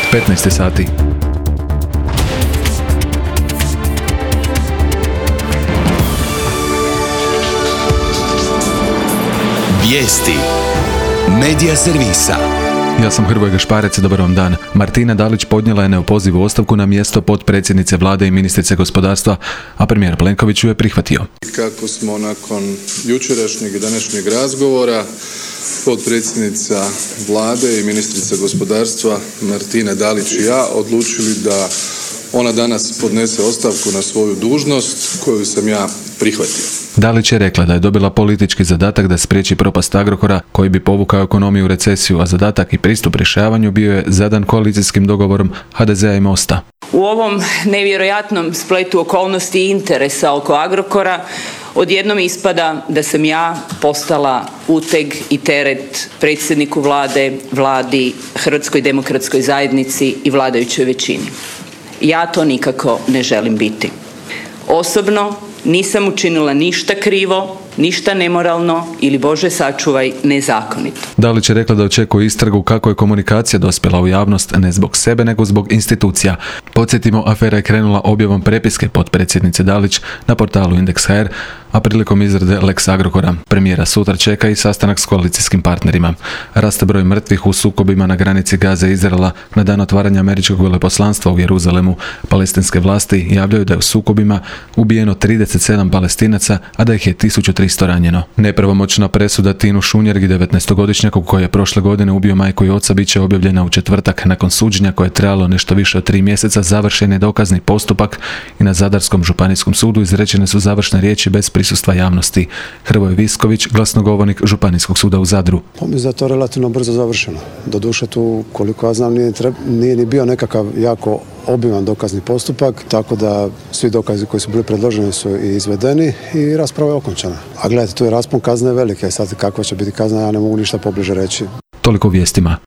15 sati. Vijesti Medija servisa. Ja sam Hrvoje Gašparec, dobar vam dan. Martina Dalić podnijela je neopozivu ostavku na mjesto potpredsjednice vlade i ministrice gospodarstva, a premijer Plenković ju je prihvatio. Kako smo nakon jučerašnjeg i današnjeg razgovora, potpredsjednica vlade i ministrica gospodarstva Martina Dalić i ja odlučili da ona danas podnese ostavku na svoju dužnost koju sam ja prihvatio. Dalić je rekla da je dobila politički zadatak da spriječi propast Agrokora koji bi povukao ekonomiju u recesiju, a zadatak i pristup rješavanju bio je zadan koalicijskim dogovorom HDZ-a i Mosta. U ovom nevjerojatnom spletu okolnosti i interesa oko Agrokora odjednom ispada da sam ja postala uteg i teret predsjedniku vlade, vladi, Hrvatskoj demokratskoj zajednici i vladajućoj većini. Ja to nikako ne želim biti. Osobno nisam učinila ništa krivo, ništa nemoralno ili, Bože sačuvaj, nezakonito. Dalić je rekla da očekuje istragu kako je komunikacija dospjela u javnost ne zbog sebe nego zbog institucija. Podsjetimo, afera je krenula objavom prepiske potpredsjednice Dalić na portalu Indeks.hr, a prilikom izrade Lex Agrokora. Premijera sutra čeka i sastanak s koalicijskim partnerima. Raste broj mrtvih u sukobima na granici Gaze i Izraela. Na dan otvaranja američkog veleposlanstva u Jeruzalemu palestinske vlasti javljaju da je u sukobima ubijeno 37 Palestinaca, a da ih je 1300 ranjeno. Nepravomoćna presuda Tinu Šunjergi, 19-godišnjaku koji je prošle godine ubio majku i oca, bit će objavljena u četvrtak. Nakon suđenja koje je trajalo nešto više od 3 mjeseca, završen je dokazni postupak i na Zadarskom županijskom sudu izrečene su završne riječi bez prisustva javnosti. Hrvoje Visković, glasnogovornik Županijskog suda u Zadru. Mislim da je to relativno brzo završeno. Doduše tu, koliko ja znam, nije ni bio nekakav jako obiman dokazni postupak, tako da svi dokazi koji su bili predloženi su i izvedeni i rasprava je okončana. A gledajte, tu je raspon kazne velike, sad kakva će biti kazna, ja ne mogu ništa pobliže reći. Toliko u vijestima.